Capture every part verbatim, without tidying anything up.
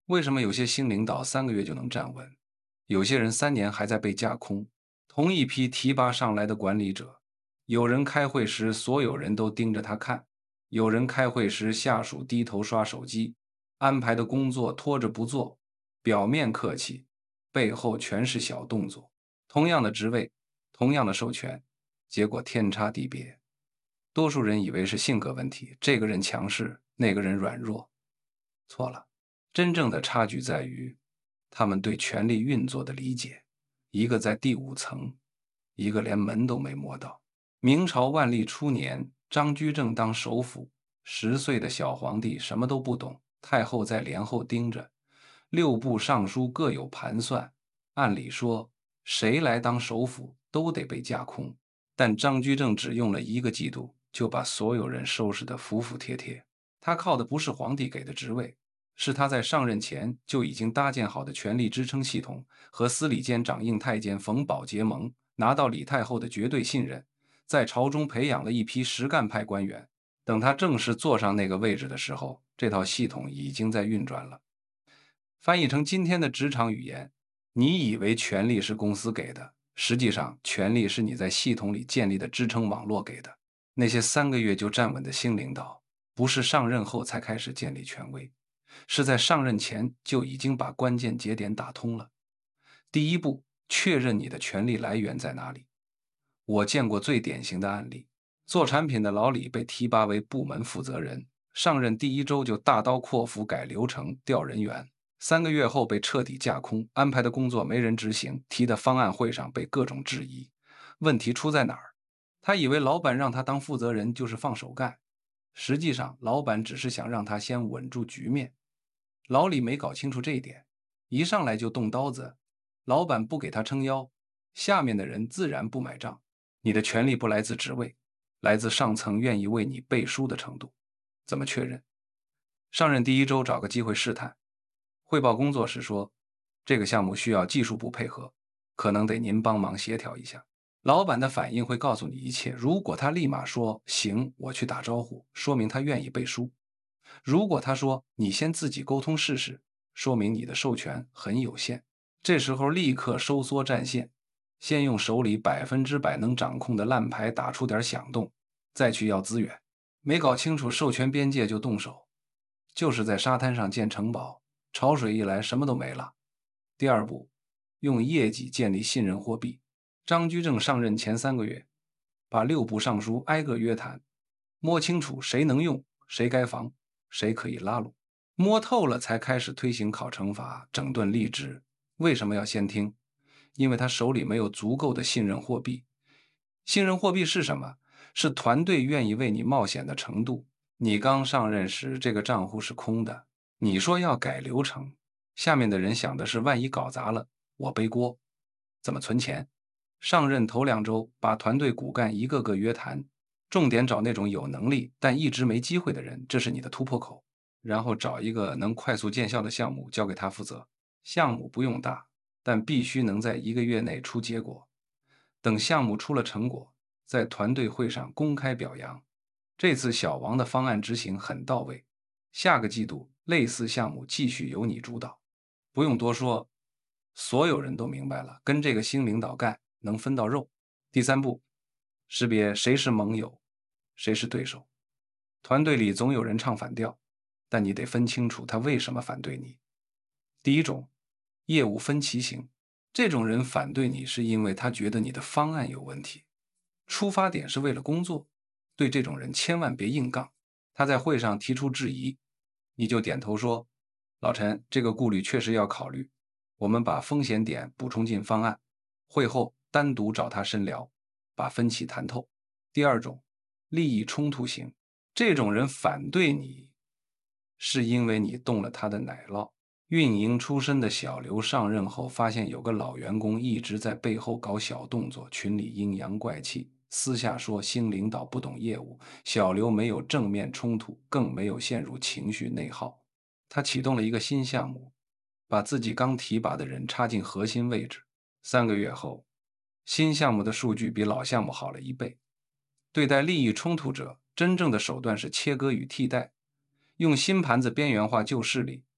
为什么有些新领导三个月就能站稳，有些人三年还在被架空？同一批提拔上来的管理者，有人开会时所有人都盯着他看，有人开会时下属低头刷手机，安排的工作拖着不做，表面客气，背后全是小动作。同样的职位，同样的授权，结果天差地别。多数人以为是性格问题，这个人强势，那个人软弱。错了，真正的差距在于他们对权力运作的理解，一个在第五层，一个连门都没摸到。明朝万历初年，张居正当首辅，十岁的小皇帝什么都不懂，太后在帘后盯着，六部尚书各有盘算。按理说，谁来当首辅都得被架空，但张居正只用了一个季度，就把所有人收拾得服服帖帖。他靠的不是皇帝给的职位，是他在上任前就已经搭建好的权力支撑系统，和司礼监掌印太监冯保结盟，拿到李太后的绝对信任，在朝中培养了一批实干派官员。等他正式坐上那个位置的时候，这套系统已经在运转了。翻译成今天的职场语言，你以为权力是公司给的，实际上权力是你在系统里建立的支撑网络给的。那些三个月就站稳的新领导，不是上任后才开始建立权威，是在上任前就已经把关键节点打通了。第一步，确认你的权力来源在哪里。我见过最典型的案例，做产品的老李被提拔为部门负责人，上任第一周就大刀阔斧改流程、调人员，三个月后被彻底架空，安排的工作没人执行，提的方案会上被各种质疑。问题出在哪儿？他以为老板让他当负责人就是放手干，实际上老板只是想让他先稳住局面。老李没搞清楚这一点，一上来就动刀子，老板不给他撑腰，下面的人自然不买账。你的权利不来自职位，来自上层愿意为你背书的程度。怎么确认？上任第一周找个机会试探，汇报工作时说，这个项目需要技术部配合，可能得您帮忙协调一下。老板的反应会告诉你一切，如果他立马说行，我去打招呼，说明他愿意背书；如果他说你先自己沟通试试，说明你的授权很有限。这时候立刻收缩战线，先用手里百分之百能掌控的烂牌打出点响动，再去要资源。没搞清楚授权边界就动手，就是在沙滩上建城堡，潮水一来什么都没了。第二步，用业绩建立信任货币。张居正上任前三个月，把六部尚书挨个约谈，摸清楚谁能用，谁该防，谁可以拉拢。摸透了才开始推行考惩罚，整顿吏治。为什么要先听？因为他手里没有足够的信任货币。信任货币是什么？是团队愿意为你冒险的程度。你刚上任时，这个账户是空的，你说要改流程，下面的人想的是万一搞砸了，我背锅。怎么存钱？上任头两周，把团队骨干一个个约谈，重点找那种有能力但一直没机会的人，这是你的突破口。然后找一个能快速见效的项目交给他负责，项目不用大，但必须能在一个月内出结果。等项目出了成果，在团队会上公开表扬，这次小王的方案执行很到位，下个季度类似项目继续由你主导。不用多说，所有人都明白了，跟这个新领导干能分到肉。第三步，识别谁是盟友，谁是对手。团队里总有人唱反调，但你得分清楚他为什么反对你。第一种，业务分歧型，这种人反对你是因为他觉得你的方案有问题，出发点是为了工作。对这种人千万别硬杠，他在会上提出质疑，你就点头说，老陈，这个顾虑确实要考虑，我们把风险点补充进方案，会后单独找他深聊，把分歧谈透。第二种，利益冲突型，这种人反对你是因为你动了他的奶酪。运营出身的小刘上任后，发现有个老员工一直在背后搞小动作，群里阴阳怪气，私下说新领导不懂业务。小刘没有正面冲突，更没有陷入情绪内耗。他启动了一个新项目，把自己刚提拔的人插进核心位置。三个月后，新项目的数据比老项目好了一倍。对待利益冲突者，真正的手段是切割与替代，用新盘子边缘化旧势力。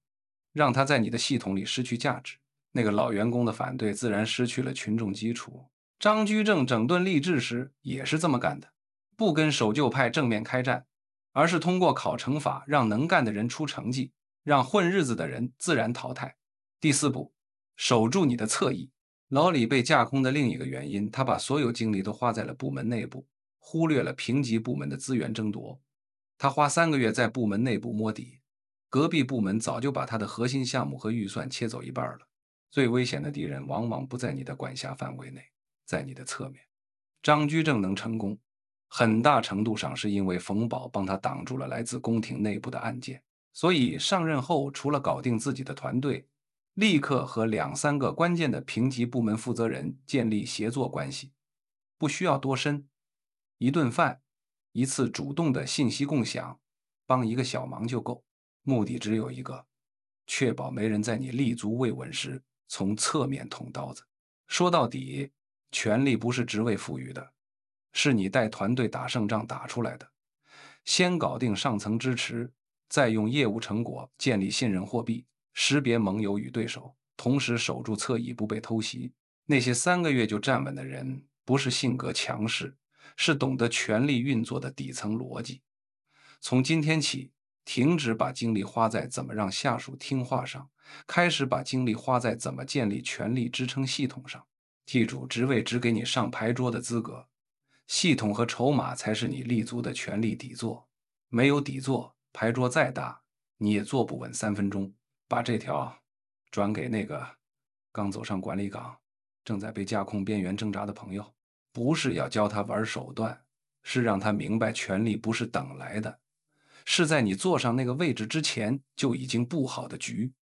让他在你的系统里失去价值。那个老员工的反对自然失去了群众基础。张居正整顿吏治时也是这么干的，不跟守旧派正面开战，而是通过考成法让能干的人出成绩，让混日子的人自然淘汰。第四步，守住你的侧翼。老李被架空的另一个原因，他把所有精力都花在了部门内部，忽略了平级部门的资源争夺。他花三个月在部门内部摸底，隔壁部门早就把他的核心项目和预算切走一半了。最危险的敌人往往不在你的管辖范围内，在你的侧面。张居正能成功，很大程度上是因为冯保帮他挡住了来自宫廷内部的案件。所以上任后，除了搞定自己的团队，立刻和两三个关键的评级部门负责人建立协作关系，不需要多深，一顿饭，一次主动的信息共享，帮一个小忙就够。目的只有一个，确保没人在你立足未稳时从侧面捅刀子。说到底，权力不是职位赋予的，是你带团队打胜仗打出来的。先搞定上层支持，再用业务成果建立信任货币，识别盟友与对手，同时守住侧翼不被偷袭。那些三个月就站稳的人，不是性格强势，是懂得权力运作的底层逻辑。从今天起，停止把精力花在怎么让下属听话上，开始把精力花在怎么建立权力支撑系统上。记住，职位只给你上牌桌的资格，系统和筹码才是你立足的权力底座。没有底座，牌桌再大，你也坐不稳三分钟。把这条转给那个刚走上管理岗、正在被架空边缘挣扎的朋友，不是要教他玩手段，是让他明白权力不是等来的，是在你坐上那个位置之前就已经布好的局。